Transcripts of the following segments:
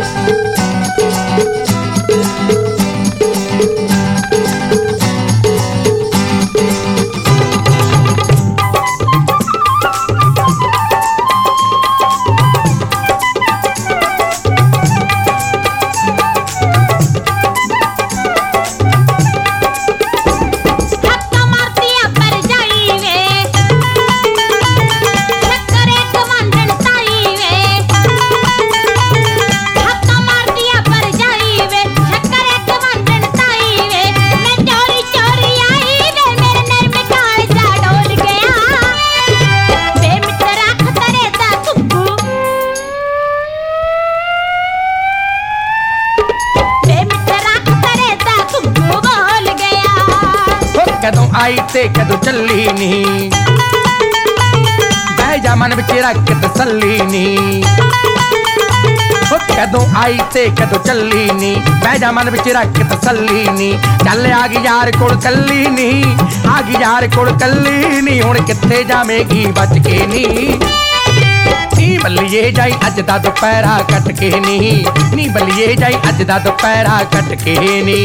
कदों आई ते कदों चली नी बह जा मन विच रख तसल्ली नी कदों आई ते कदों चली नी बह जा मन विच रख तसल्ली नी चल आ गई यार कोल कल्ली नी आ गई यार कोल कल्ली नी हुण कित्थे जावेगी बच के नी नी बल्लिए जाई अज दा दुपहरा कट के नी बल्लिए जाई अज दा दुपहरा कट के नी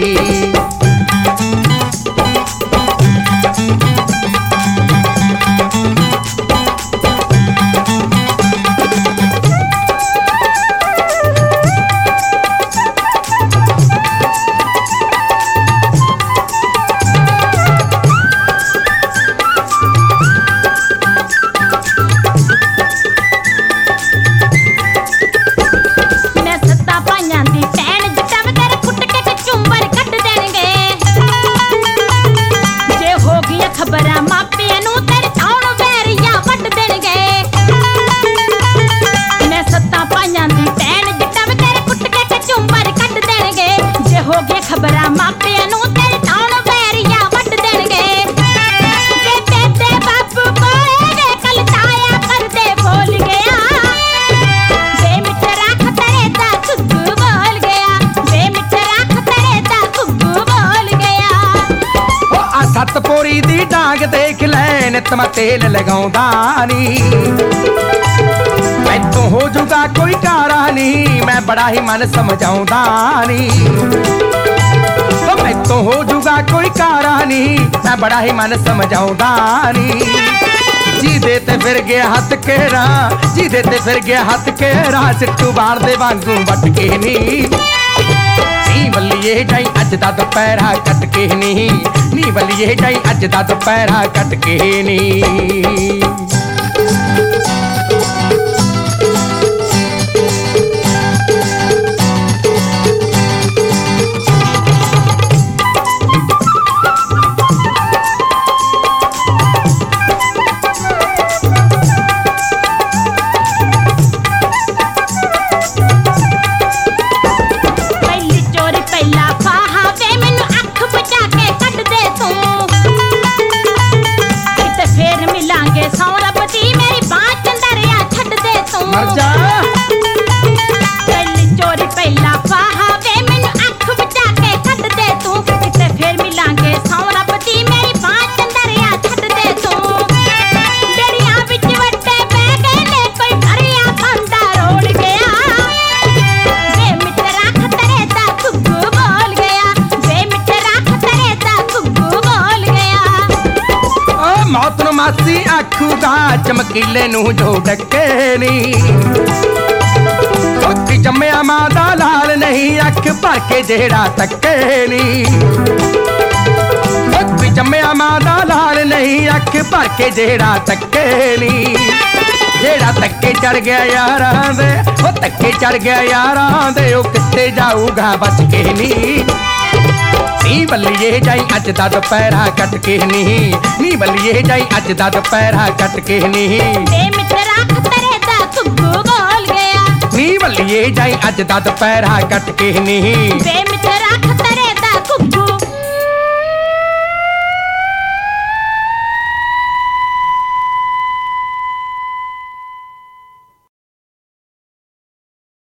सतपोरी दी डांग देख लै नित मैं तेल लगाउंदा नी मैथों हो जूगा कोई कारा नी मैं बड़ा ही मन समझाउंदा नी मैथों हो जूगा कोई कारा नी मैं बड़ा ही मन समझाउंदा नी जी दे ते फिर गया हथ केरा जी दे ते फिर गया हथ केरा सिट्टू बार दे वांगू वट के नी बल्लिए जाई अज दा दुपहरा कट के नी बल्लिए जाई अज दा दुपहरा कट के नी मासी आखूगा चमकीले नू जो डके नी जम्मिया मां दा लाल नहीं अख भर के जेड़ा तके नी जम्मिया मां दा लाल नहीं अख भर के जेड़ा तके नी जेड़ा तके चढ़ गया यारां दे ओ तके चढ़ गया यारां दे ओ कित्थे जाऊगा बच के नी बल्लिए जाई अज दा दुपहरा कट के नी बल्लिए जाई अज दा दुपहरा कट के नी मित्रा खतरे दा घुग्गू बोल गया नी बल्लिए जाई अज दा दुपहरा कट के नी